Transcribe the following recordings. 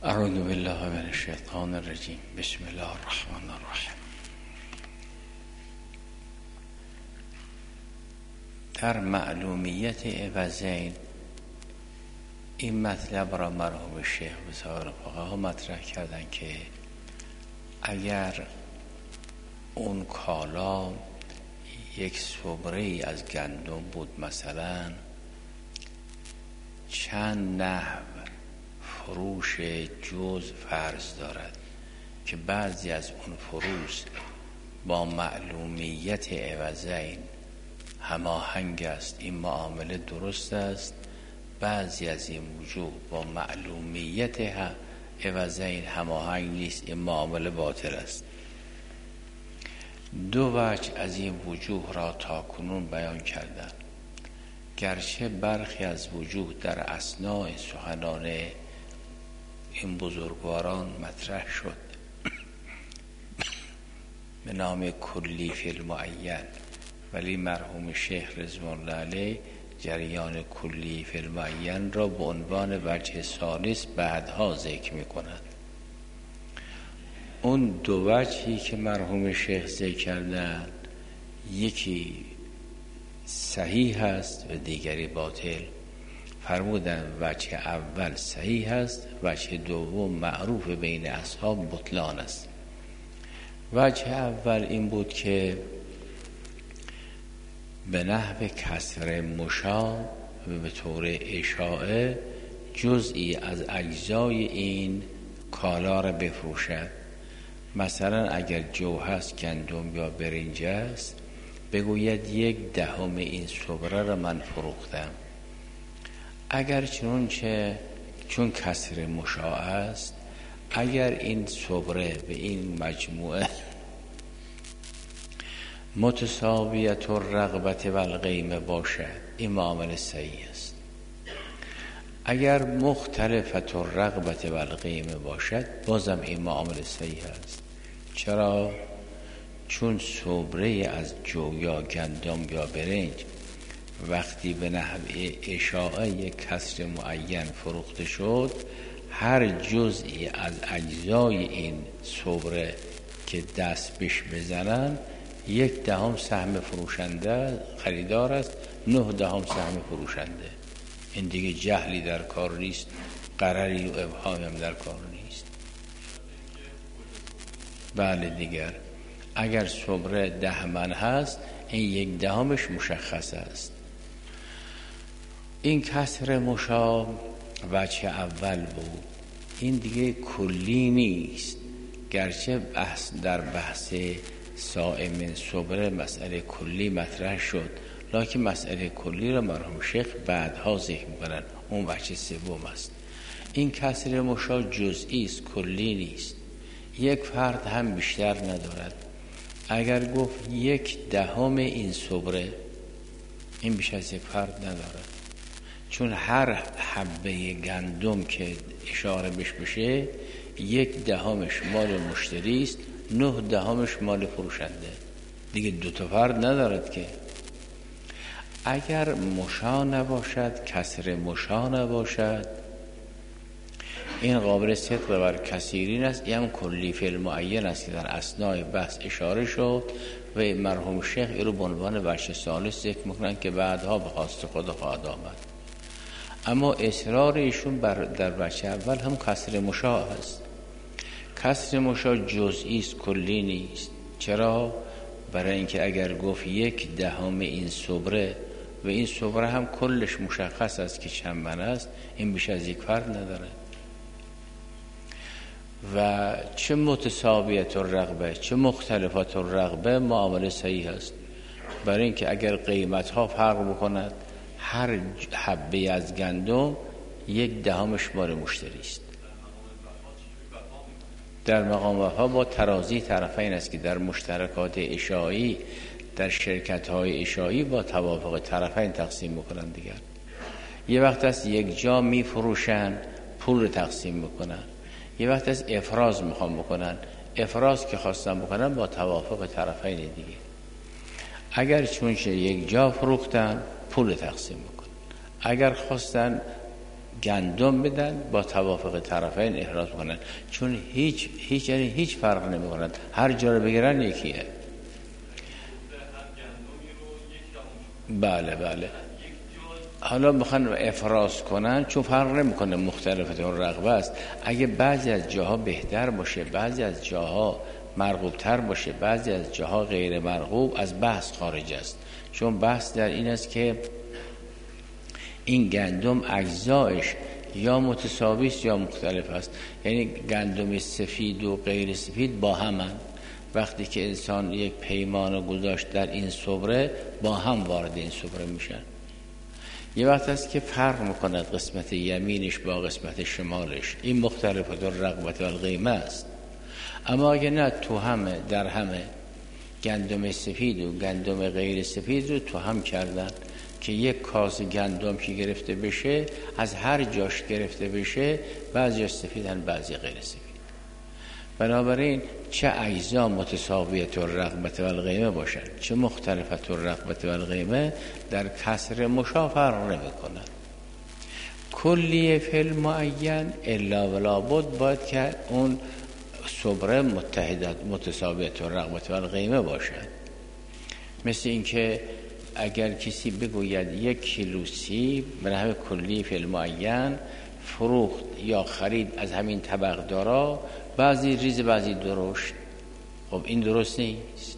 اعوذ بالله من الشیطان الرجیم. بسم الله الرحمن الرحیم. در معلومیت عوضین این مطلب را مرحوم شیخ و سایر فقها مطرح کردن که اگر اون کالا یک صبره ای از گندم بود، مثلا چند نحو فروش جز فرض دارد که بعضی از اون فروش با معلومیت عوضین هماهنگ است، این معامله درست است. بعضی از این وجوه با معلومیت عوضین هماهنگ نیست، این معامله باطل است. دو وجه از این وجوه را تا کنون بیان کردند، گرچه برخی از وجوه در اثناء سخنان این بزرگواران مطرح شد به نام کلی فی المعین، ولی مرحوم شیخ رضوان الله علیه جریان کلی فی المعین را به عنوان وجه ثالث بعدها ذکر می کند. اون دو وجهی که مرحوم شیخ ذکر کردن، یکی صحیح است و دیگری باطل. فرمودن وجه اول صحیح است، وجه دوم معروف بین اصحاب بطلان است. وجه اول این بود که به نحو کسر مشا و به طور اشاعه جزئی از اجزای این کالا را بفروشد. مثلا اگر جو هست، گندم یا برنج است، بگوید 1/10 این صبره را من فروختم. اگر چون کسر مشاع است، اگر این صبره به این مجموعه متساویت الرغبت و القیمه باشد، این معامله صحیح است. اگر مختلفت الرغبت و القیمه باشد، بازم این معامله صحیح است. چرا؟ چون صبره از جو یا گندم یا برنج وقتی به نحو اشاعه یک کسر معین فروخته شد، هر جزئی از اجزای این صبره که دست بهش بزنن 1/10 سهم فروشنده خریدار است، 9/10 سهم فروشنده. این دیگه جهلی در کار نیست، قراری و ابهامی هم در کار نیست. بله دیگر اگر صبره 10 من هست، این 1/10 مشخص است. این کسر مشا وجه اول بود. این دیگه کلی نیست، گرچه در بحث صائم صبره مسئله کلی مطرح شد، لکن مسئله کلی را مرحوم شیخ بعدها ذکر می‌کنن. اون وجه سوم است. این کسر مشا جزئی است، کلی نیست. یک فرد هم بیشتر ندارد. اگر گفت 1/10 این صبره، این بیش از یک فرد ندارد، چون هر حبه گندم که اشاره بش بشه 1/10 مال مشتری است، 9/10 مال فروشنده. دیگه 2 فرد ندارد که. اگر مشا نباشد، کسر مشا نباشد، این قابل صدق بر کثیرین است. این هم کلی فی المعین است که در اثناء بحث اشاره شد و مرحوم شیخ این رو به عنوان وجه ثالث ذکر میکنن که بعدها به خواست خدا خواهد آمد. اما اصرار ایشون در وجه اول هم کسر مشاع است. کسر مشاع جزئی است، کلی نیست. چرا؟ برای اینکه اگر گفت 1/10 این صبره و این صبره هم کلش مشخص است که چند من است، این بیش از یک فرد نداره. و چه متساویت الرغبه چه مختلفات الرغبه معامله صحیح است. برای اینکه اگر قیمت ها فرق بکند، هر حبه از گندم 1/10 مال مشتری است. در مقام وفا با ترازی طرفین است که در مشترکات اشاعی، در شرکت های اشاعی با توافق طرفین تقسیم میکنن. دیگر یه وقت است یک جا میفروشن، پول رو تقسیم میکنن. یه وقت از افراز میخوام بکنن، افراز که خواستن بکنن با توافق طرفین دیگه. اگر چون یک جا فروختن، پول تقسیم میکنن. اگر خواستن گندم بدن، با توافق طرفین احراز کنن، چون هیچ فرق نمی کنند، هر جا رو بگیرن یکیه. بله حالا میخوان افراز کنن چون فرق نمیکنه، مختلفت اون رغبه است. اگه بعضی از جاها بهتر باشه، بعضی از جاها مرغوب تر باشه، بعضی از جاها غیر مرغوب، از بحث خارج است. چون بحث در این است که این گندم اجزایش یا متساوی است یا مختلف است. یعنی گندم سفید و غیر سفید با همن. وقتی که انسان یک پیمان گذاشت در این سبره، با هم وارد این سبره میشن. یه وقت است که فرق میکند قسمت یمینش با قسمت شمالش، این مختلفت الرغبت و القیمه است. اما اگه نه، تو همه در همه گندم سفید و گندم غیر سفید رو تو هم کردن که یک کاسه گندم که گرفته بشه، از هر جاش گرفته بشه، بعضی سفیدن بعضی غیر سفید. بنابراین چه اجزا متساویت الرغبت و القیمه باشن، چه مختلفت الرغبت و القیمه، در کسر مشا فرق نمی کنن. کلیه فی المعین الا ولا بد، باید که اون صبره متساویت الرغبت و القیمه باشن. مثل اینکه اگر کسی بگوید 1 کیلو سیب به نحو کلی فی المعین فروخت یا خرید از همین طبق دارا، بعضی ریز بعضی درشت، خب این درست نیست.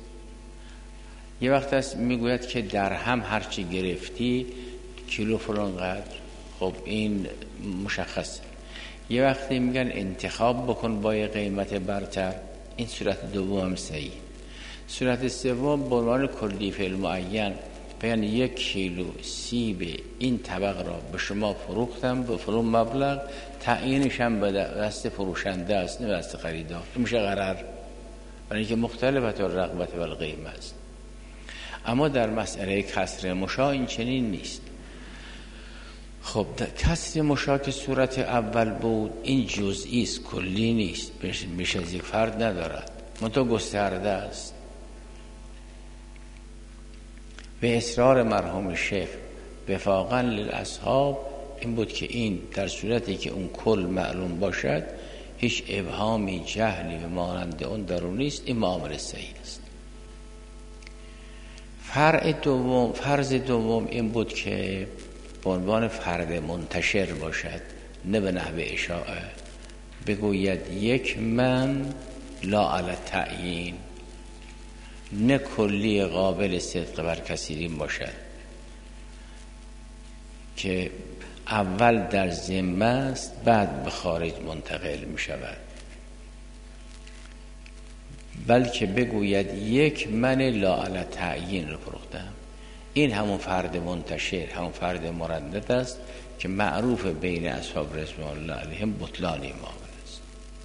یه وقت است میگوید که در هم هرچی گرفتی کیلو فلان قدر، خب این مشخصه. یه وقتی میگن انتخاب بکن با یه قیمت برتر، این صورت دوم هم صحیح. صورت سوم به عنوان کلی فی المعین بیان 1 کیلو سیب این طبق را به شما فروختم به فلان مبلغ، تعیینش هم به دست فروشنده است نه دست خریدار، میشه غرر، برای اینکه مختلفت الرغبت و القیمه است. اما در مسئله کسر مشا این چنین نیست. خب کسر مشا که صورت اول بود، این جزئی است، کلی نیست، بیش از یک فرد ندارد، منتها گسترده است. به اصرار مرحوم شیخ وفاقا للاصحاب این بود که این در صورتی که اون کل معلوم باشد، هیچ ابهامی جهلی و مانند اون درون نیست، این معامله صحیح است. فرض دوم این بود که به عنوان فرد منتشر باشد، نه به نحو اشاعه، بگوید 1 من لا علی تعیین، نه کلی قابل صدق بر کثیرین باشد که اول در ذمه است بعد به خارج منتقل می شود، بلکه بگوید 1 من لا علی تعیین رو فروختم. این همون فرد منتشر، همون فرد مردد است که معروف بین اصحاب رضوان الله علیهم بطلان معامله است.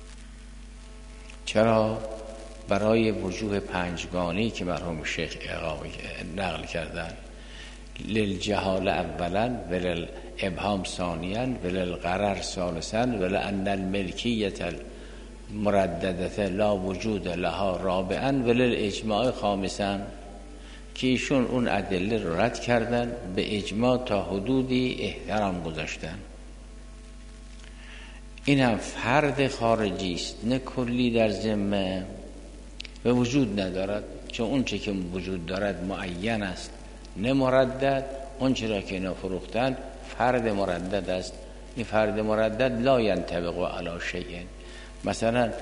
چرا؟ برای وجوه 5گانه‌ای که مرحوم شیخ نقل کردن، للجهال اولا وللابهام ثانیا وللغرر ثالثا ولان الملکیت المرددة لا وجود لها رابعا وللاجماع خامسا، که ایشون اون ادله رو رد کردن، به اجماع تا حدودی احترام گذاشتن. این هم فرد خارجی است، نه کلی در ذمه و وجود ندارد، چون اون چه که وجود دارد معین است نه مردد. اون چرا که اینا فروختن فرد مردد است. این فرد مردد لا ینطبق علی شیء، مثلا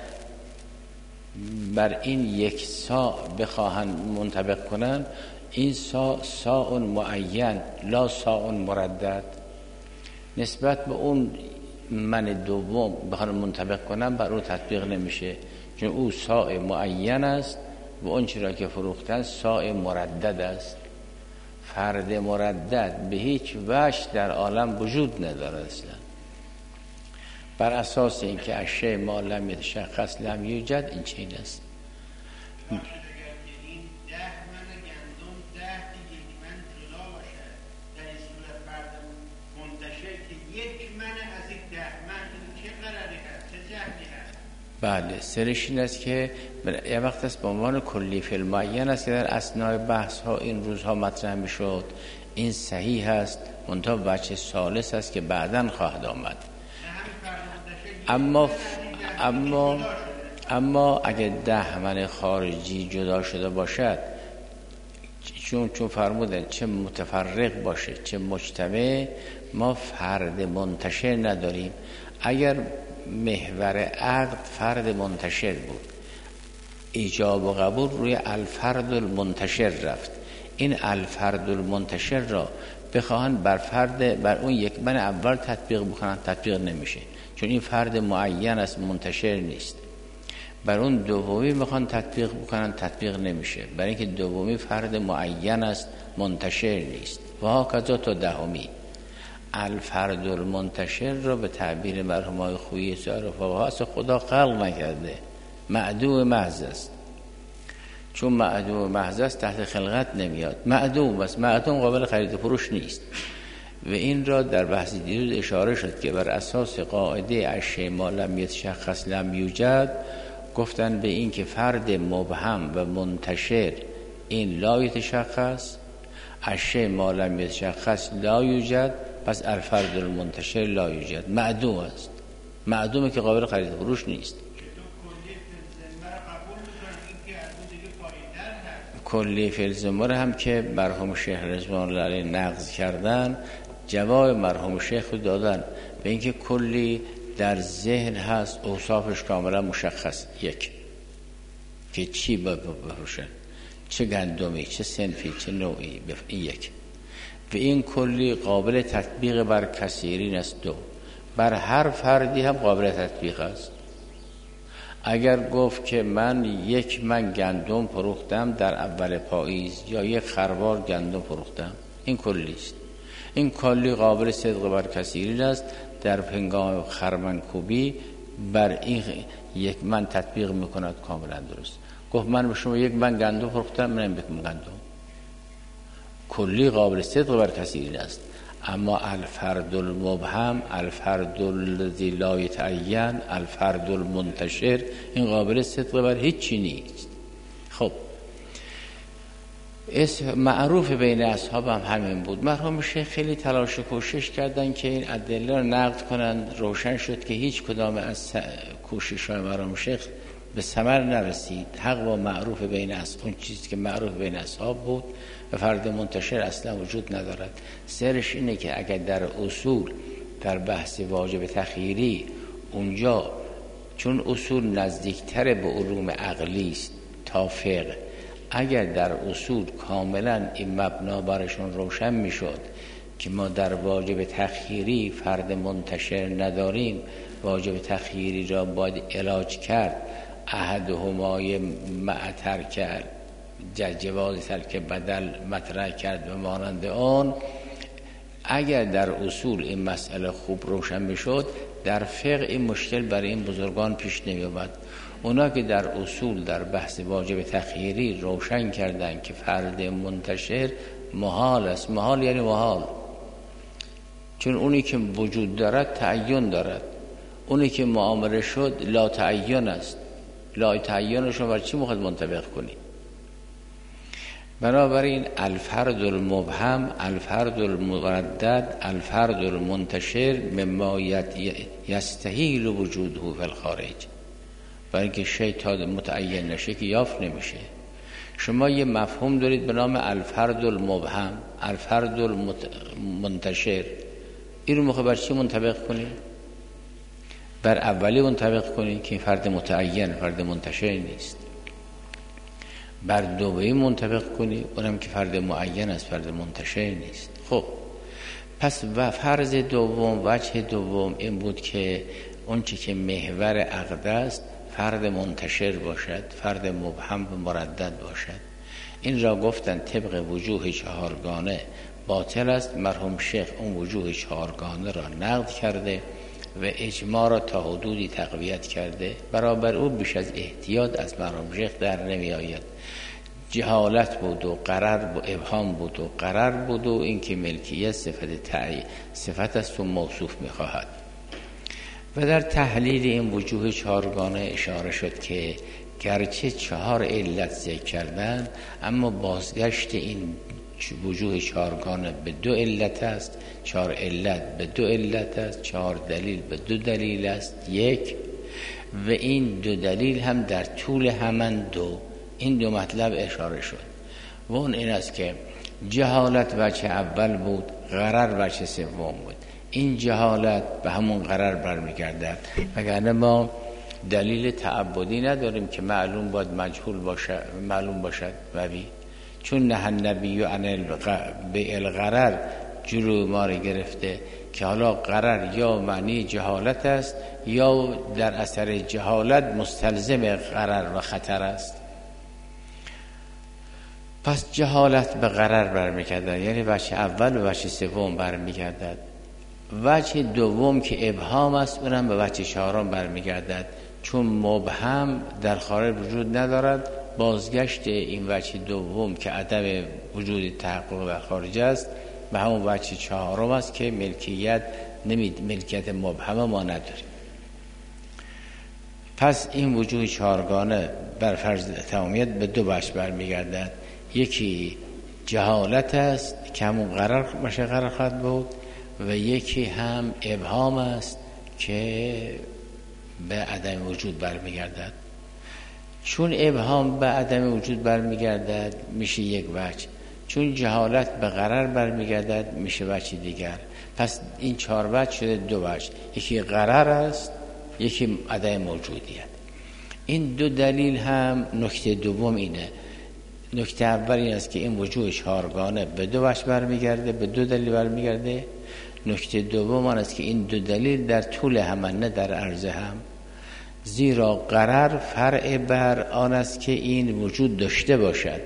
بر این 1 صاع بخواهن منطبق کنن، این صاع معین لا صاع مردد، نسبت به اون من دوم بخوان منطبق کنن بر اون تطبیق نمیشه، چون او صاع معین است و اون چرا که فروختن صاع مردد است. فرد مردد به هیچ وجه در عالم وجود ندارد اصلا، بر اساس اینکه اشیاء ما لم یتشخص لم یوجد، این چین است. بله، سرش این است که یه وقت است به عنوان کلی فی المعین است که در اثناء بحث ها این روزها مطرح می شد. این صحیح است، منتها وجه ثالث است که بعداً خواهد آمد. اما اگه 10 من خارجی جدا شده باشد، چون فرمودن چه متفرق باشه چه مجتمع، ما فرد منتشر نداریم. اگر محور عقد فرد منتشر بود، ایجاب و قبول روی الفرد المنتشر رفت. این الفرد المنتشر را بخواهن بر اون یک من اول تطبیق بکنن، تطبیق نمیشه، چون این فرد معین است، منتشر نیست. بر اون دومی میخوان تطبیق بکنن، تطبیق نمیشه، برای اینکه دومی فرد معین است، منتشر نیست. و هاکذا تا دهمی. الفرد المنتشر رو به تعبیر مرحومای خویی سعر فقها خدا خلق نکرده، معدوم محض است. چون معدوم محض است تحت خلقت نمیاد، معدوم است، معدوم قابل خرید و فروش نیست. و این را در بحث دیروز اشاره شد که بر اساس قاعده الشیء ما لم یتشخص لم یوجد، گفتن به این که فرد مبهم و منتشر این لا یتشخص، الشیء ما لم یتشخص لا یوجد، پس الفرد المنتشر لا یوجد، معدوم است، معدومه که قابل خرید و فروش نیست. کلی فی الذمه هم که مرحوم شیخ رضوان الله علیه نقض کردن، جواب مرحوم شیخ رو دادن به اینکه کلی در ذهن هست، اوصافش کاملا مشخص، یک که چی بفروشن، چه گندمی، چه صنفی، چه نوعی، این یک. و این کلی قابل تطبیق بر کثیرین است. دو، بر هر فردی هم قابل تطبیق است. اگر گفت که من 1 من گندم فروختم در اول پاییز، یا 1 خروار گندم فروختم، این کلی است. این کلی قابل صدق بر کثیرین است. در هنگام خرمنکوبی بر این 1 من تطبیق میکند کاملا درست. گفت من به شما 1 من گندم فروختم، من بکم گندم، کلی قابل صدق بر کثیرین است. اما الفرد المبهم، الفرد الذی لا یتعین، الفرد المنتشر، این قابل صدق بر هیچی نیست. خب معروف بین اصحاب هم همین بود. مرحوم شیخ خیلی تلاش و کوشش کردن که این ادله رو نقد کنن. روشن شد که هیچ کدام از کوشش‌های مرحوم شیخ به ثمر نرسید. حق و معروف بین اصحاب، اون چیزی که معروف بین اصحاب بود و فرد منتشر اصلا وجود ندارد. سرش اینه که اگر در اصول در بحث واجب تخییری اونجا، چون اصول نزدیکتر به علوم عقلی است تا فقه، اگر در اصول کاملا این مبنا برشون روشن میشد که ما در واجب تخییری فرد منتشر نداریم، واجب تخییری را باید علاج کرد، احدهما معتر کرد، جواز ترک بدل مطرح کرد و مانند آن. اگر در اصول این مسئله خوب روشن میشد، در فقه این مشکل برای این بزرگان پیش نمی آمد. اونا که در اصول در بحث واجب تخییری روشن کردن که فرد منتشر محال است. محال یعنی محال، چون اونی که وجود دارد تعین دارد، اونی که معامله شد لا تعین است. لا تعین شما بر چی میخواد منطبق کنی؟ بنابراین الفرد المبهم، الفرد المردد، الفرد المنتشر مما یستحیل وجوده فی الخارج، برای اینکه شیء تا متعین نشه که یافت نمیشه. شما یه مفهوم دارید به نام الفرد المبهم، الفرد المنتشر، این رو میخواد بر چی منطبق کنی؟ بر اولی منطبق کنی که فرد متعین، فرد منتشر نیست. بر دومی منطبق کنی، اونم که فرد معین است، فرد منتشر نیست. خب پس و فرض دوم، وجه دوم این بود که اون چی که محور عقد است فرد منتشر باشد، فرد مبهم و مردد باشد. این را گفتن طبق وجوه 4گانه باطل است. مرحوم شیخ اون وجوه 4گانه را نقد کرده و اجماع را تا حدودی تقویت کرده. برابر او بیش از احتیاط از مرحوم شیخ در نمی آید. جهالت بود و قرار و ابهام بود و قرار بود و این که ملکیت صفت است و موصوف می خواهد. و در تحلیل این وجوه 4گانه اشاره شد که گرچه 4 علت ذکر کردن، اما بازگشت این وجوه چهارگانه به 2 علت است، 4 علت به 2 علت است، 4 دلیل به 2 دلیل است 1 و این 2 دلیل هم در طول همان 2. این 2 مطلب اشاره شد و اون این است که جهالت وجه اول بود، غرر وجه سوم بود. این جهالت به همون غرر برمیگردد، وگرنه ما دلیل تعبدی نداریم که معلوم باید مجهول باشه، معلوم باشد وی چون نه النبی عن به الغرر جلو ما رو گرفته که حالا غرر یا معنی جهالت است یا در اثر جهالت مستلزم غرر و خطر است. پس جهالت به غرر برمیگردد، یعنی وجه اول و وجه سوم برمیگردد. وجه دوم که ابهام است اونم به وجه چهارم برمیگردد، چون مبهم در خارج وجود ندارد. بازگشت این وجه دوم که عدم وجود تحقق در خارج است به همون وجه چهارم است که ملکیت مبهم ما نداریم. پس این وجوه چهارگانه بر فرض تمامیت به 2 وجه برمیگردد. یکی جهالت است که همون غرر خواهد بود و یکی هم ابهام است که به عدم وجود برمیگردد. چون ابهام به عدم وجود برمیگردد میشه 1 وجه، چون جهالت به غرر برمیگردد میشه وجه دیگر. پس این 4 وجه شده 2 وجه، یکی غرر است یکی عدم موجودیت. این 2 دلیل هم نکته دوم اینه. نکته اول این است که این وجوه چهارگانه به 2 وجه برمیگرده، به 2 دلیل برمیگرده. نکته دوم آن است که این 2 دلیل در طول هم نه در عرض هم، زیرا غرر فرع بر آن است که این وجود داشته باشد.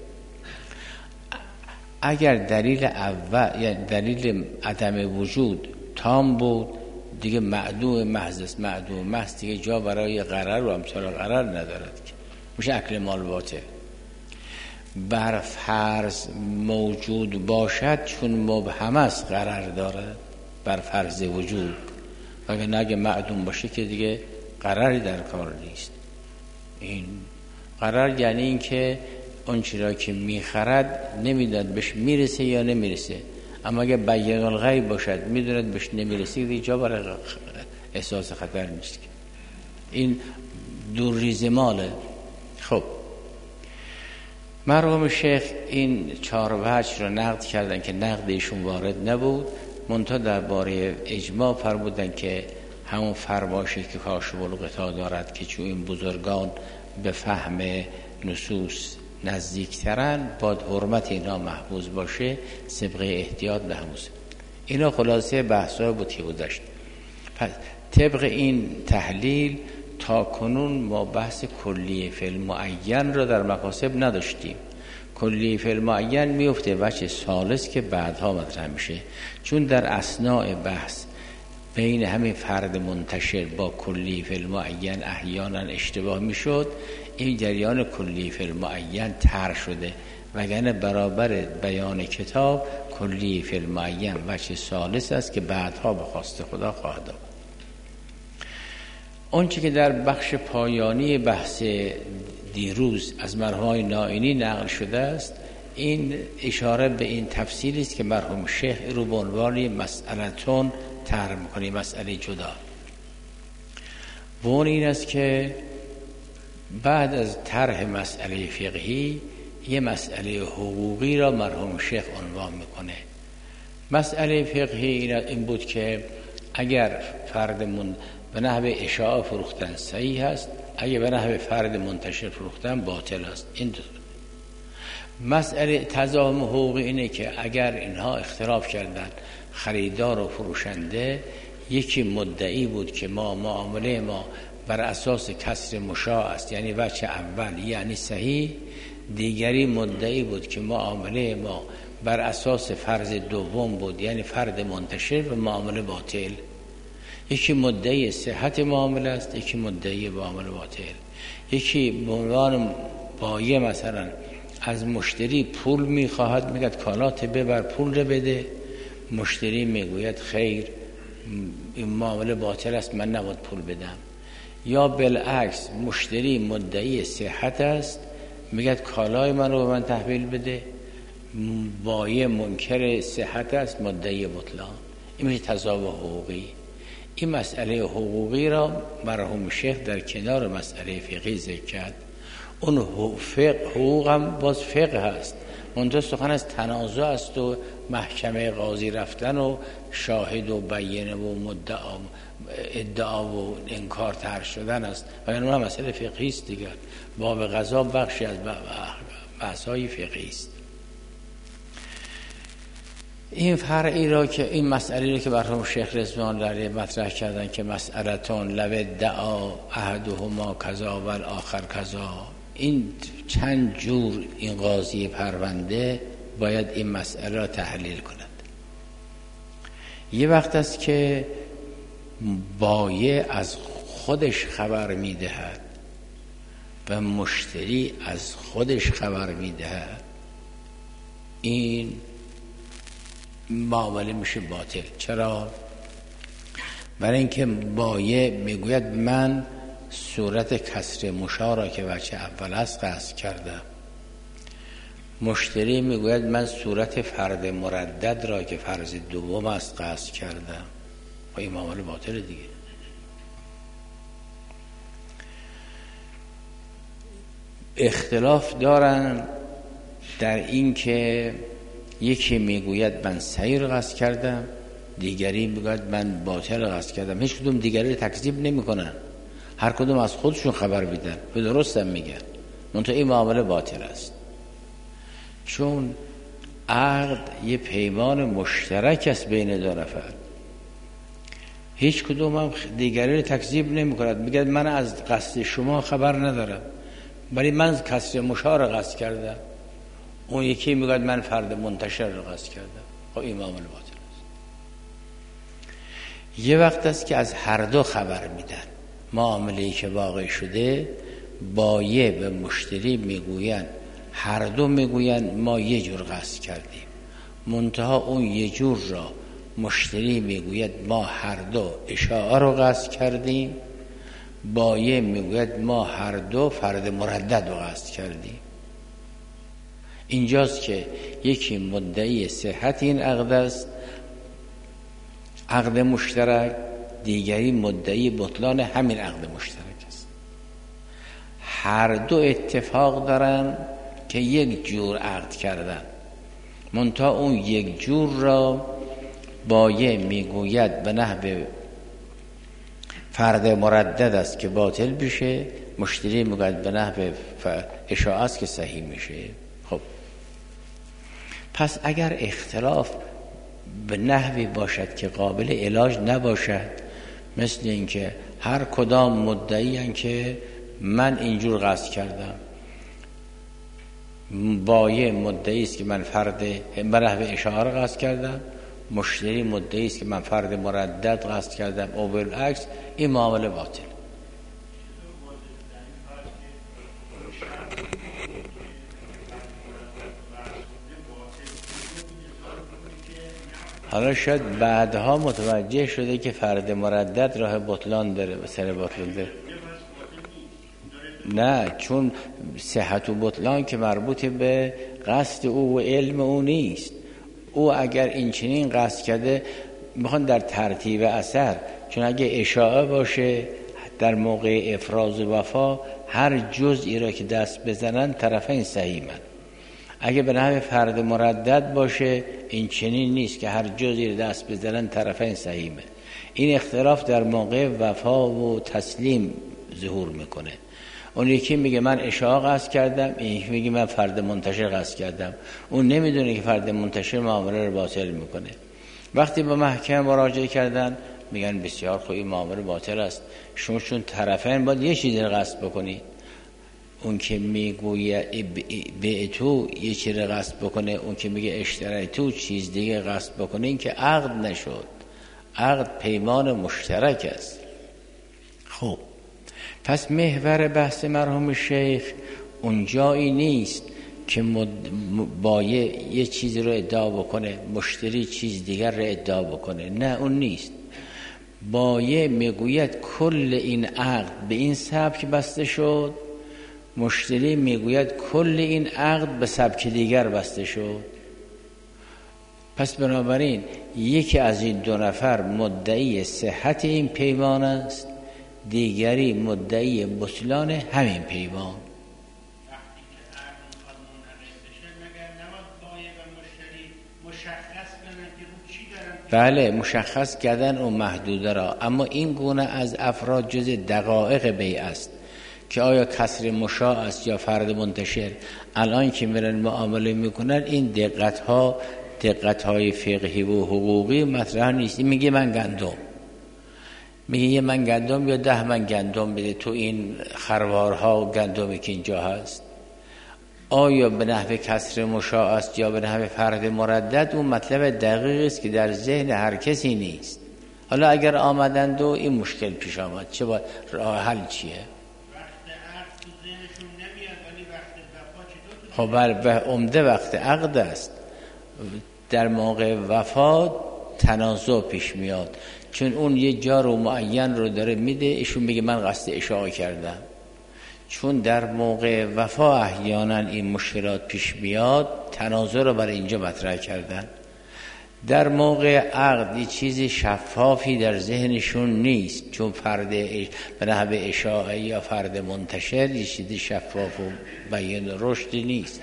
اگر دلیل اول یعنی دلیل عدم وجود تام بود دیگه معدوم محض است، معدوم محض دیگه جا برای غرر و امثال غرر ندارد که میشه اکل مال باطل. بر فرض موجود باشد چون مبهم است غرر دارد بر فرض وجود، وگرنه اگه معدوم باشه که دیگه غرری در کار نیست. این غرر یعنی این که اون چیزا که میخرد نمیداد بهش میرسه یا نمیرسه، اما اگه بیان الغیب باشد میدوند بهش نمیرسه دیگه جا برای احساس خطر نیست. این دور ریز ماله. خب مرحوم شیخ این 4 وجه رو نقد کردن که نقد ایشون وارد نبود، منتها درباره اجماع فرمودن که همون فرمایشی که کاشف الغطا دارد که چون این بزرگان به فهم نصوص نزدیکترن باید حرمت اینا محفوظ باشه، سبقه احتیاط محفوظ. اینا خلاصه بحث‌های بودی گذشت. پس طبق این تحلیل تا کنون ما بحث کلی فی المعین را در مکاسب نداشتیم. کلی فی المعین میفته وجه ثالث که بعدها مطرح میشه، چون در اثناء بحث بین همین فرد منتشر با کلی فی المعین احیانا اشتباه میشد. این جریان کلی فی المعین طرح شده، وگرنه برابر بیان کتاب کلی فی المعین وجه ثالث است که بعدها به خواست خدا خواهد آمد. اونچه که در بخش پایانی بحث دیروز از مرحوم نائینی نقل شده است، این اشاره به این تفصیلی است که مرحوم شیخ رو به عنوان مسئلتون طرح می‌کنه، مسئله جدا. و اون این است که بعد از طرح مسئله فقهی یه مسئله حقوقی را مرحوم شیخ عنوان میکنه. مسئله فقهی این بود که اگر فرد به نحو اشاعه فروختن صحیح است، اگر به نحو فرد منتشر فروختن باطل است. این دو مسئله تضامن حقوقی اینه که اگر اینها اختلاف کردن خریدار و فروشنده، یکی مدعی بود که معامله ما بر اساس کسر مشاع است یعنی وجه اول یعنی صحیح، دیگری مدعی بود که معامله ما بر اساس فرض دوم بود یعنی فرد منتشر و معامله باطل. یکی مدعی صحت معامله است، یکی مدعی معامله باطل. یکی به عنوان بایع مثلا از مشتری پول میخواهد، میگه کالات ببر پول رو بده، مشتری میگوید خیر این معامله باطل است من نباید پول بدم. یا بالعکس مشتری مدعی صحت است، میگه کالای من رو به من تحویل بده، بایع منکر صحت است، مدعی بطلان. این میشه تضاد حقوقی. این مسئله حقوقی را مرحوم شیخ در کنار مسئله فقهی ذکر کرد. اون حقوق هم باز فقه هست، منتها سخن از تنازع است و محکمه قاضی رفتن و شاهد و بیینه و ادعا و انکار طرح شدن است و این هم مسئله فقهی است دیگر. باب قضا بخشی از بحث‌های فقهی است. این فرعی را که این مسئله را که مرحوم شیخ رضوان علیه مطرح کردن که مسئلتون لو ادعا احدهما کذا و الاخر کذا، این چند جور این قاضی پرونده باید این مسئله را تحلیل کند. یه وقت است که بایع از خودش خبر میدهد و مشتری از خودش خبر میدهد، این معامله میشه باطل. چرا؟ برای اینکه بایع میگوید من صورت کسر مشا را که وجه اول است قصد کردم، مشتری میگوید من صورت فرد مردد را که فرض دوم است قصد کردم، و این معامله باطل دیگه. اختلاف دارن در این که یکی میگوید من صحیح را قصد کردم، دیگری میگوید من باطل را قصد کردم. هیچ کدوم دیگری را تکذیب نمیکنن، هر کدوم از خودشون خبر میدن، به درست هم میگن، منتها این معامله باطل است. چون عقد یه پیمان مشترک است بین دو نفر، هیچ کدوم هم دیگری را تکذیب نمیکند، میگه من از قصد شما خبر ندارم ولی من کسر مشا را قصد کردم، اون یکی میگه من فرد منتشر رو قصد کردم. خب این معامله باطل است. یه وقت است که از هر دو خبر میدن، معامله‌ای که واقع شده بایع و مشتری میگوین، هر دو میگوین ما یه جور قصد کردیم، منتها اون یه جور را مشتری میگوید ما هر دو اشاعه رو قصد کردیم، بایع میگوید ما هر دو فرد مردد رو قصد کردیم. اینجاست که یکی مدعی صحت این عقد است، عقد مشترک، دیگری مدعی بطلان همین عقد مشترک است. هر دو اتفاق دارن که یک جور عقد کردن، منتها اون یک جور را بایع میگوید به نحو فرد مردد است که باطل بشه، مشتری میگوید به نحو اشاعه است که صحیح میشه. خب پس اگر اختلاف به نحوی باشد که قابل علاج نباشد، مثل اینکه هر کدام مدعی ان که من اینجور قصد کردم، بایع مدعی است که من فرد به نحو اشاعه را قصد کردم، مشتری مدعی است که من فرد مردد قصد کردم، او بالعکس، این معامله باطل. حالا شاید بعدها متوجه شده که فرد مردد راه بطلان داره، سر بطلان داره. نه، چون صحت و بطلان که مربوط به قصد او و علم او نیست. او اگر این چنین قصد کرده، میخوان در ترتیب اثر، چون اگه اشاعه باشه در موقع افراز و وفا هر جزئی را که دست بزنن طرفین صحیحن. اگه به نحو فرد مردد باشه این چنین نیست که هر جزئی را دست بزنن طرفین صحیحه. این اختلاف در موقع وفا و تسلیم ظهور میکنه. اون یکی میگه من اشاعه قصد کردم، این یکی میگه من فرد منتشر قصد کردم. اون نمیدونه که فرد منتشر معامله رو باطل میکنه. وقتی به محکمه مراجعه کردن میگن بسیار خوب، این معامله باطل است، شما چون طرفین باید یه چیزی رو قصد بکنید. اون که میگویه به تو یه چیزی رو قصد بکنه، اون که میگه اشترای تو چیز دیگه قصد بکنه، این که عقد نشد. عقد پیمان مشترک است. خب پس محور بحث مرحوم شیخ اون جایی نیست که بایع یه چیزی رو ادعا بکنه، مشتری چیز دیگر رو ادعا بکنه. نه، اون نیست. بایع میگوید کل این عقد به این سبک بسته شد، مشتری میگوید کل این عقد به سبک دیگر بسته شد. پس بنابراین یکی از این دو نفر مدعی صحت این پیمان است، دیگری مدعی بطلان همین پیمان. بله مشخص کردن اون محدوده را، اما این گونه از افراد جز دقایق بیع است که آیا کسر مشاع است یا فرد منتشر. الان که میرن معامله میکنن این دقت‌های فقهی و حقوقی مطرح نیست. این میگه من گندم، میگه یه من گندم یا 10 من گندم بده تو این خروارها گندمی که اینجا هست، آیا به نحو کسر مشاع است یا به نحو فرد مردد. اون مطلب دقیقی است که در ذهن هر کسی نیست. حالا اگر آمدند و این مشکل پیش آمد، چه باید راه حل چیه؟ خب به عمده وقت عقد است. در موقع وفات تنازع پیش میاد، چون اون یه جار و معین رو داره میده، ایشون میگه من قصد اشاعه کردم. چون در موقع وفا احیانا این مشکلات پیش میاد، تنازع رو برای اینجا مطرح کردن. در موقع عقد یه چیزی شفافی در ذهنشون نیست، چون فرد به نحو اشاعه یا فرد منتشر یه چیزی شفاف و بیان رشدی نیست.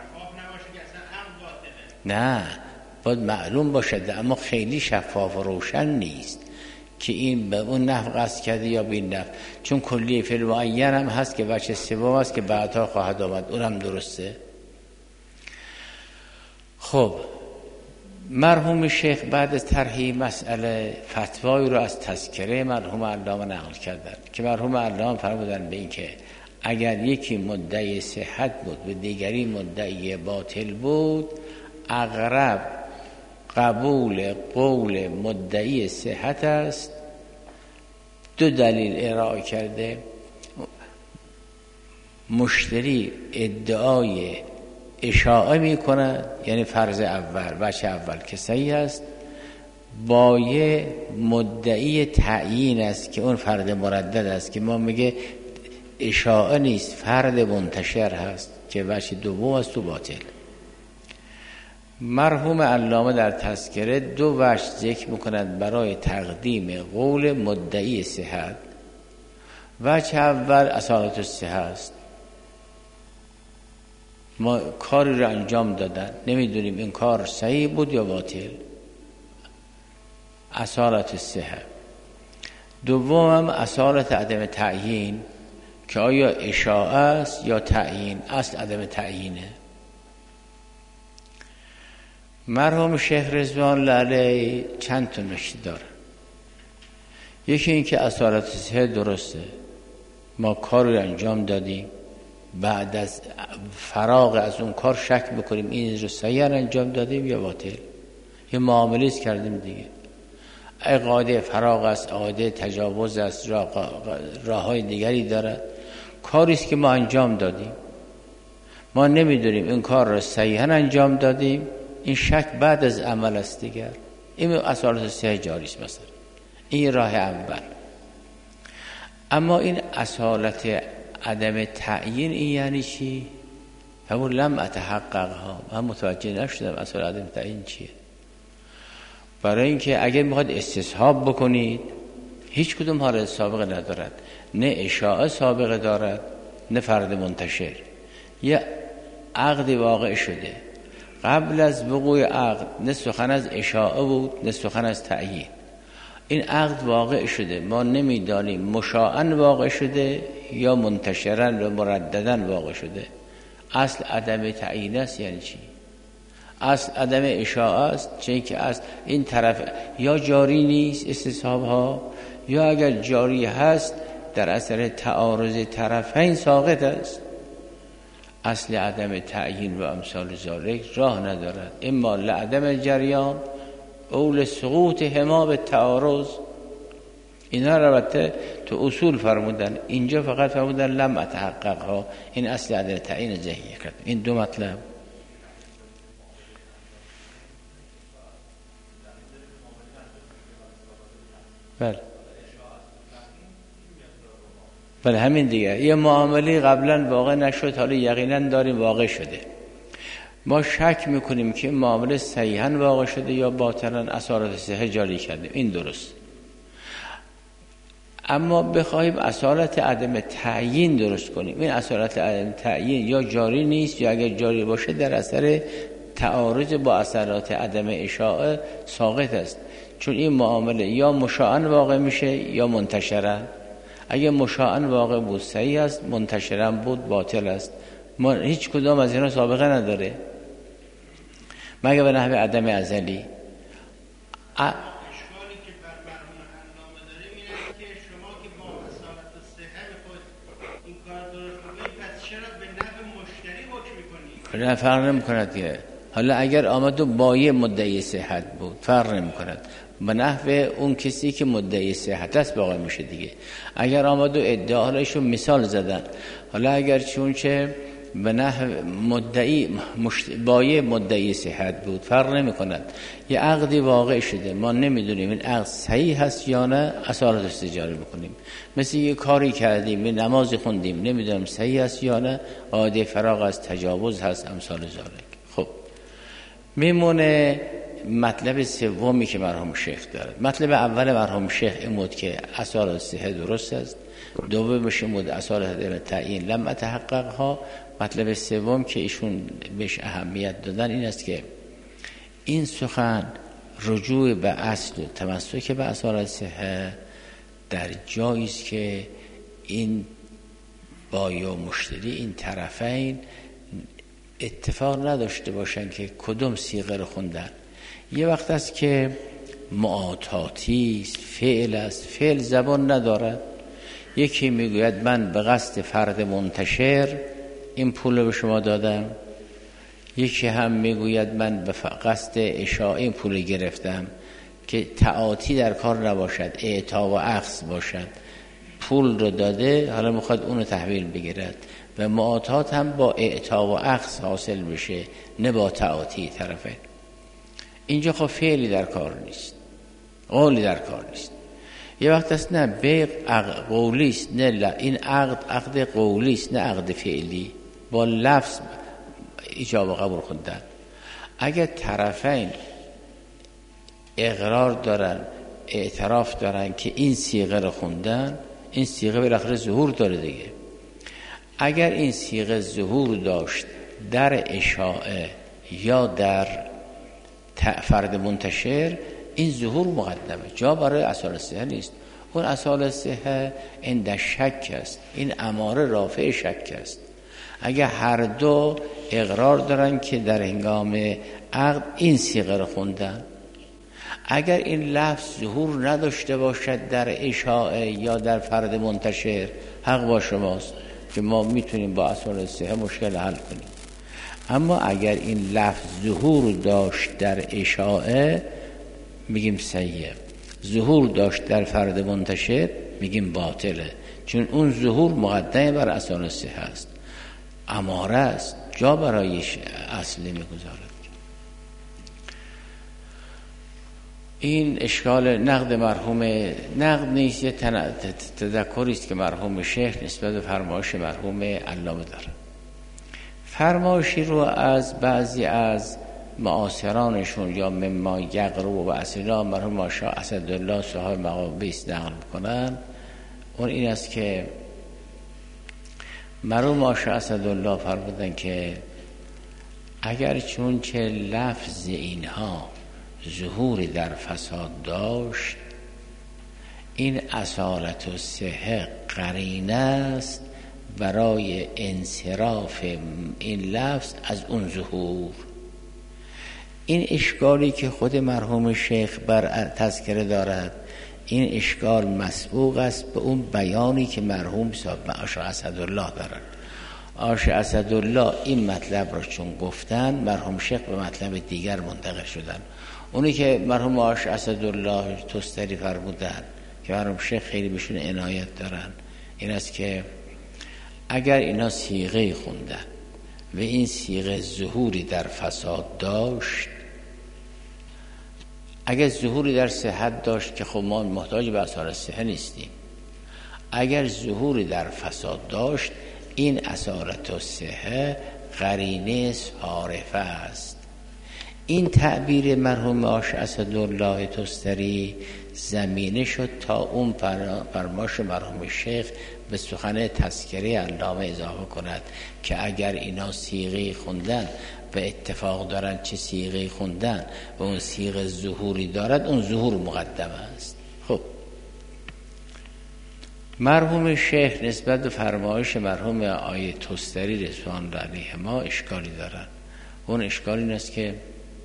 نه باید معلوم باشد، اما خیلی شفاف و روشن نیست که این به اون نحو قصد کرده یا به این نحو، چون کلیه فعل معین هم هست که وجه سوم هست که بعدها خواهد آمد، اونم درسته. خب مرحوم شیخ بعد از طرح مسئله فتوایی رو از تذکره مرحوم علامه نقل کردن که مرحوم علامه فرمودن به این که اگر یکی مدعی صحت بود و دیگری مدعی باطل بود، اقرب قبول قول مدعی صحت است. 2 دلیل ارائه کرده. مشتری ادعای اشاعه می کند، یعنی فرض اول وجه اول که صحیح است، بایع مدعی تعیین است که اون فرد مردد است که ما میگه اشاعه نیست، فرد منتشر هست که وجه دوم است تو باطل. مرحوم علامه در تذکره 2 وجه ذکر میکنند برای تقدیم قول مدعی صحت. وجه اول اصالت الصحه است. ما کاری رو انجام دادن، نمیدونیم این کار صحیح بود یا باطل، اصالت الصحه. دوم اصالت عدم تعیین که آیا اشاعه است یا تعیین، اصل عدم تعیینه. مرحوم شیخ رضوان الله علیه چند تا نکته داره. یکی این که اصالت الصحه درسته، ما کار رو انجام دادیم، بعد از فراغ از اون کار شک بکنیم این رو صحیح انجام دادیم یا باطل، یه معامله کردیم دیگه. قاعده فراغ است، قاعده تجاوز است، راههای دیگری دارد. کاری است که ما انجام دادیم، ما نمیدونیم این کار رو صحیح انجام دادیم، این شک بعد از عمل است دیگر. این اصالت الصحه جاری است مثلا. این راه اول. اما این اصالت عدم تعیین این یعنی چی؟ همون لم اتحقق ها، من متوجه نشدم اصالت عدم تعیین چیه. برای اینکه اگر میخواد استصحاب بکنید، هیچ کدوم حالت سابقه ندارد، نه اشاعه سابقه دارد نه فرد منتشر. یه عقد واقع شده، قبل از وقوع عقد نه سخن از اشاعه بود نه سخن از تعیین. این عقد واقع شده، ما نمیدانیم مشاعاً واقع شده یا منتشراً و مردداً واقع شده. اصل عدم تعیین است یعنی چی؟ اصل عدم اشاعه است، چون که از این طرف یا جاری نیست استصحاب ها، یا اگر جاری هست در اثر تعارض طرفین ساقط است. اصل عدم تعیین و امثال ذالک راه ندارد، اما لعدم جریان او لسقوط هما به تعارض. اینا البته تو اصول فرمودن، اینجا فقط فرمودن لم اتحقق ها. این اصل عدم تعیین ذهنی کرد. این 2 مطلب. بله همین دیگه. یه معامله قبلا واقع نشد، حالا یقینا داریم واقع شده. ما شک میکنیم که معامله صحیحاً واقع شده یا باطلاً اصالت صحه جاری کردیم، این درست. اما بخوایم اصالت عدم تعیین درست کنیم، این اصالت عدم تعیین یا جاری نیست یا اگر جاری باشه در اثر تعارض با اصالت عدم اشاعه ساقط است، چون این معامله یا مشاعاً واقع میشه یا منتشراً. اگر مشاعاً واقع بود صحیح است، منتشراً بود باطل است. ما هیچ کدام از اینا سابقه نداره مگر به نحو عدم ازلی. نه فرق نمی کند که حالا اگر آمد و با یه مدعی صحت بود فرق نمی کند، به نحو اون کسی که مدعی صحت است واقع میشه دیگه. اگر آمد و ادعایشو مثال زدن، حالا اگر چون چه به نحو مدعی با یه مدعی صحت بود فرق نمی کند، یه عقدی واقع شده ما نمیدونیم این عقد صحیح هست یا نه، اصالت استجاره میکنیم. مثل یه کاری کردیم، یه نمازی خوندیم، نمیدونم صحیح هست یا نه، عاده فراغ از تجاوز هست، امثال ذالک. خب میمونه مطلب سومی که مرحوم شیخ دارد. مطلب اول مرحوم شیخ این بود که اصالت صحه درست است، دومش این بود اصالت تعیین لم تحقق ها. مطلب سوم که ایشون بهش اهمیت دادن این است که این سخن رجوع به اصل و تمسک به اصالت صحه در جایی است که این بایی و مشتری، این طرفین اتفاق نداشته باشن که کدوم صیغه رو خوندن. یه وقت است که معاطاتی است، فعل است، فعل زبان ندارد. یکی میگوید من به قصد فرد منتشر این پول رو به شما دادم، یکی هم میگوید من به قصد اشاعه این پول گرفتم، که تعاطی در کار نباشد، اعطا و اخذ باشد. پول رو داده حالا میخواد اونو تحویل بگیرد و معاطات هم با اعطا و اخذ حاصل بشه، نه با تعاطی طرفه. اینجا خب فعلی در کار نیست، قولی در کار نیست. یه وقت است نه بیع قولی است، نه این عقد قولی است نه عقد فعلی، با لفظ ایجاب و قبول خوندن. اگر طرفین اقرار دارن، اعتراف دارن که این صیغه رو خوندن، این صیغه بالاخره ظهور داره دیگه. اگر این صیغه ظهور داشت در اشاعه یا در فرد منتشر، این ظهور مقدمه، جا برای اصالت صحه نیست. اون اصالت صحه این در شک است، این اماره رافع شک است. اگر هر دو اقرار دارن که در هنگام عقد این صیغه رو خوندن، اگر این لفظ ظهور نداشته باشد در اشاعه یا در فرد منتشر، حق با شماست که ما میتونیم با اصالت صحه مشکل حل کنیم. اما اگر این لفظ ظهور داشت در اشاعه میگیم صحیحه، ظهور داشت در فرد منتشر میگیم باطله، چون اون ظهور مقدمه بر اصالت صحه است، اماره است، جا برایش اصلی میگذارد. این اشکال نقد مرحوم نقد نیست، یه تذکری است که مرحوم شیخ نسبت به فرمایش مرحوم علامه داره. فرمایشی رو از بعضی از معاصرانشون یا مما یقرو و اصلا مرحوم ماشا اسدالله صاحب مقابیس نقل میکنن. اون این است که مرحوم ماشا اسدالله فرمودن که اگر چون چه لفظ اینها ظهوری در فساد داشت، این اصالت و صحه قرینه است برای انصراف این لفظ از اون ظهور. این اشکالی که خود مرحوم شیخ بر تذکره دارد، این اشکال مسبوق است به اون بیانی که مرحوم صاحب آشا اسدالله دارد. آشا اسدالله این مطلب را چون گفتن، مرحوم شیخ به مطلب دیگر منتقل شدن. اونی که مرحوم آشا اسدالله توستری فرمودن که مرحوم شیخ خیلی بهشون عنایت دارن، این است که اگر اینا صیغه خوندن و این صیغه ظهوری در فساد داشت، اگر ظهوری در صحت داشت که خب ما محتاج به اصالت صحه نیستیم، اگر ظهوری در فساد داشت، این اصالت و صحه قرینه صارفه است. این تعبیر مرحوم آش اسدالله تستری زمینه شد تا اون فرمایش مرحوم شیخ به سخن تذکره علامه اضافه کند که اگر اینا صیغه خوندن و اتفاق دارن چه صیغه خوندن و اون صیغه ظهوری دارد، اون ظهور مقدم است. خب مرحوم شیخ نسبت به فرمایش مرحوم آیه تستری رضوان الله علیه ما اشکالی دارن. اون اشکال این است که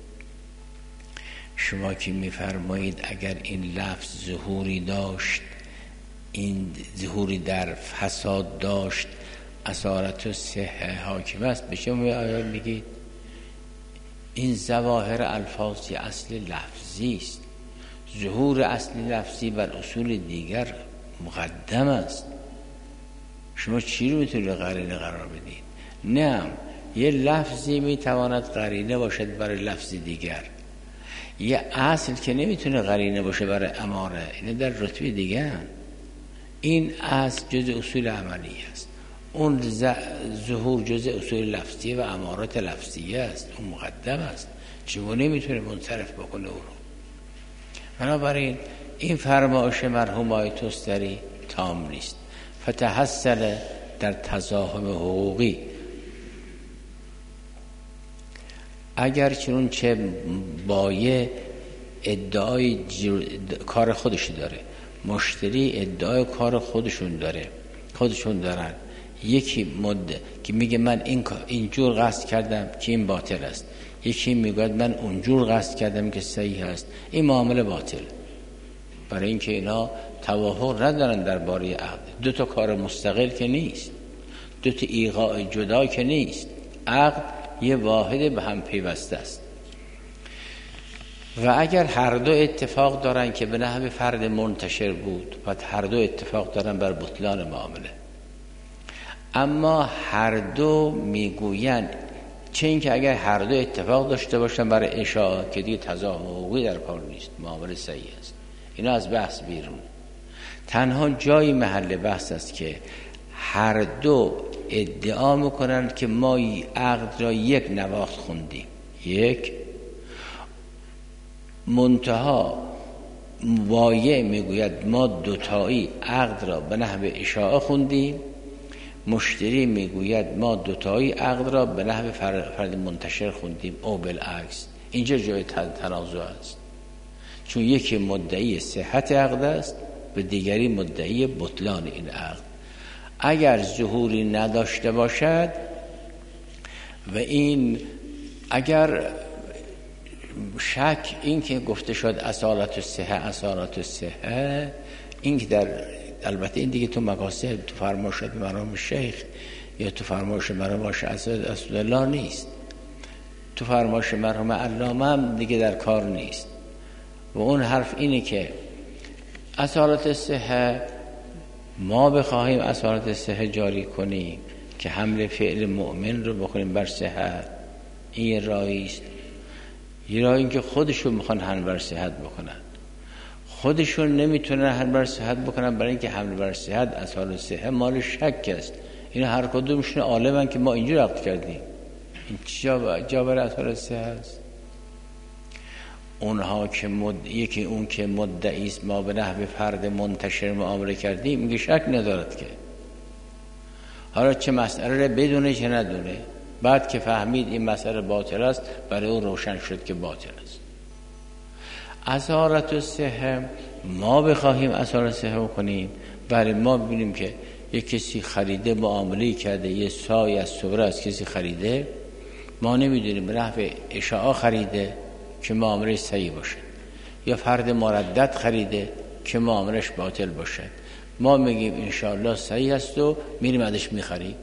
شما که میفرمایید اگر این لفظ ظهوری داشت، این ظهوری در فساد داشت، اصالت و صحه حاکم است، به شما آیات میگید این ظواهر الفاظی اصل لفظی است، ظهور اصلی لفظی بر اصول دیگر مقدم است. شما چی رو میتونید قرینه قرار بدید؟ نه، یه لفظی میتواند قرینه باشد برای لفظ دیگر، یه اصل که نمیتونه قرینه باشه برای اماره، اینه در رتبه دیگر. این اصل جز اصول عملی است، اون ظهور جز اصول لفظی و امارات لفظیه است، اون مقدم است، شما نمیتونه منصرف بکنه او رو. بنابراین این فرمایش مرحوم آیه تستری تام نیست. فتحصل در تزاحم حقوقی، اگر چون چه بایع ادعای کار خودش داره، مشتری ادعای کار خودشون دارن، یکی مده که میگه من اینجور قصد کردم که این باطل است، یکی میگه من اونجور قصد کردم که صحیح است، این معامله باطل. برای اینکه اینا توافق ندارن درباره عقد، دو تا کار مستقل که نیست، دو تا ایقاع جدا که نیست، عقد یه واحد به هم پیوسته است. و اگر هر دو اتفاق دارن که به نحو فرد منتشر بود، پس هر دو اتفاق دارن بر بطلان معامله. اما هر دو میگوین چه این که اگر هر دو اتفاق داشته باشن برای اشاعه که دیگه تضاهم حقوقی در کار نیست، معامله صحیح است. اینا از بحث بیرون. تنها جای محل بحث است که هر دو ادعا میکنن که ما عقد را یک نواخت خوندیم، یک منتها بایع میگوید ما دوتایی عقد را به نحو اشاعه خوندیم، مشتری میگوید ما دوتایی عقد را به نحو فرد منتشر خوندیم او بالعکس. اینجا جای تنازع است، چون یکی مدعی صحت عقد است و دیگری مدعی بطلان این عقد. اگر ظهوری نداشته باشد و این اگر شک این که گفته شد اصالت الصحه، این که در البته این دیگه تو مقاصد تو فرمایش مرحوم شیخ یا تو فرمایش مرحوم اسدالله نیست، تو فرمایش مرحوم علامه هم دیگه در کار نیست. و اون حرف اینه که اصالت الصحه ما بخواهیم اصالت الصحه جاری کنیم که حمل فعل مؤمن رو بکنیم بر صحت، این یه راهی است. یه راهی این که خودشون میخوان حمل بر صحت بکنن، خودشون نمیتونن حمل بر صحت بکنن برای اینکه حمل بر صحت اصالت الصحه مال شک است. این هر کدومشون عالمن که ما اینجور عقد کردیم، این جا برای اصالت الصحه است. اونها که یکی اون که مدعی است ما به نحو فرد منتشر معامله کردیم، میگه شک ندارد که حالا چه مسئله رو بدونه چه ندونه، بعد که فهمید این مسئله باطل است برای او روشن شد که باطل است. اصالت الصحه ما بخواهیم اصالت الصحه کنیم، برای ما ببینیم که یک کسی خریده معامله کرده، یه سای از صبره از کسی خریده، ما نمیدونیم به نحو اشاعه خریده که معامله صحیح باشه یا فرد مردد خریده که معاملش باطل باشه، ما میگیم انشاءالله صحیح است و میریم ازش میخریم.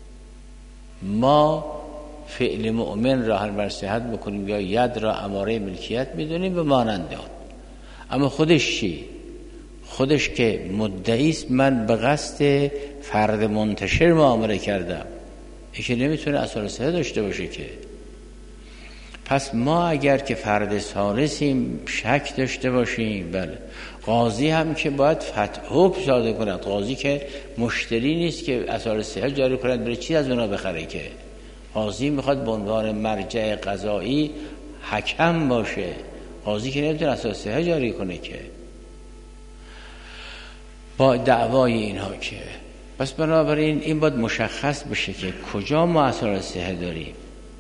ما فعل مؤمن را حمل بر صحت بکنیم یا ید را اماره ملکیت میدونیم به مانند آن. اما خودش چی؟ خودش که مدعی است من به قصد فرد منتشر معامله کردم، این که نمیتونه اصالت صحه داشته باشه که. پس ما اگر که فرد ثالثیم شک داشته باشیم، بله، قاضی هم که باید حکم صادر کند، قاضی که مشتری نیست که اصالت صحه جاری کند برای چی از اونا بخره که قاضی میخواد به عنوان مرجع قضایی حکم باشه. قاضی که نمیتونه اساس صحه جاری کنه که با دعوای اینها که. پس بنابراین این باید مشخص بشه که کجا ما اثار صحه داریم.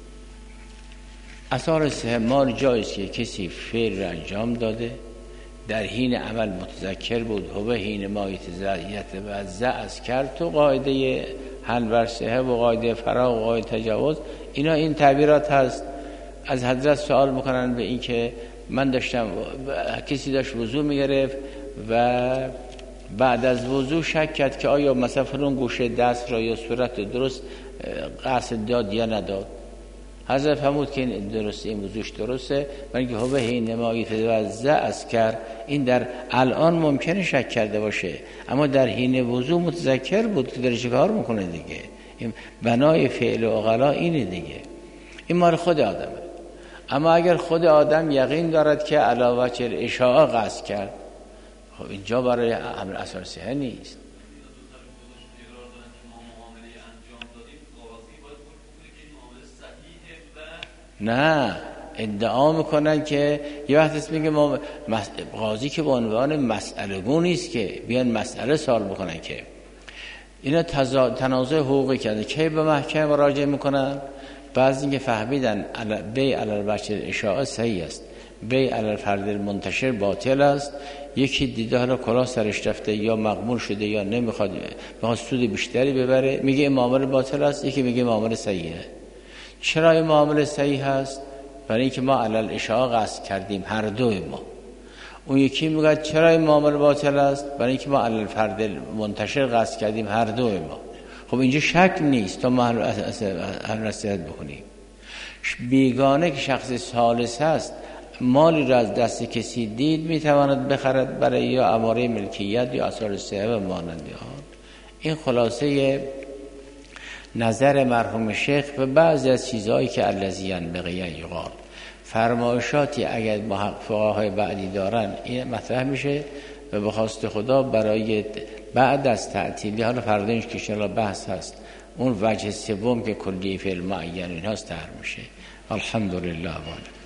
اثار صحه ما جاییست که کسی فعل را انجام داده، در حین عمل متذکر بود، هو حین ما یتوضأ از کرد، تو قاعده حل بر صحه و قاعده فراغ و قاعده تجاوز، اینا این تعبیرات هست. از حضرت سوال میکنن به این که من داشتم، کسی داشت وضو میگرفت و بعد از وضو شک کرد که آیا مثلا فلان گوشه دست را یا صورت را درست قصد داد یا نداد. حضرت فرمود که این درسته، این وضوش درسته، برای اینکه هو حین ما یتوضأ از کرد، این در الان ممکنه شک کرده باشه، اما در حین وضو متذکر بود که داره چه کار میکنه دیگه. این بنای فعل عقلا اینه دیگه. این مال خود آدمه. اما اگر خود آدم یقین دارد که علی وجه الاشاعه قصد کرد، خب اینجا برای امر اثر صحه نیست. نه، ادعا میکنن که یه وقت اسم میگه قاضی که به عنوان مسئله گو نیست که بیان مسئله سوال بکنن که اینا تنازع حقوقی کرده که به محکمه مراجعه میکنن. بعضی که فهمیدن بی علی وجه الاشاعه صحیح است، بی علی الفرد المنتشر باطل است. یکی دیده حالا کلاه سرش رفته یا مقبول شده یا نمیخواد سود بیشتری ببره، میگه این معامله باطل است. یکی میگه معامله صحیحه. چرا این معامله صحیح است؟ برای اینکه ما علی الاشاعه قصد کردیم، هر دوی ما. اون یکی میگه چرا این معامله باطل است؟ برای اینکه ما علی الفرد منتشر قصد کردیم، هر دوی ما. خب اینجا شک نیست تا ما هر نصیحت بکنیم. بیگانه که شخص ثالث هست مالی را از دست کسی دید، میتواند بخرد برای یا اماره ملکیت یا اثار صحه و مانند آن. این خلاصه نظر مرحوم شیخ به بعضی از چیزهایی که الذی ینبغی یقال. فرمایشاتی اگر فقهای بعدی دارن این مطرح میشه و به خواست خدا برای بعد از تعطیلی، حالا فرداش که انشاءالله بحث هست، اون وجه سوم که کلیه فعل معین اینهاست طرح میشه. الحمدلله.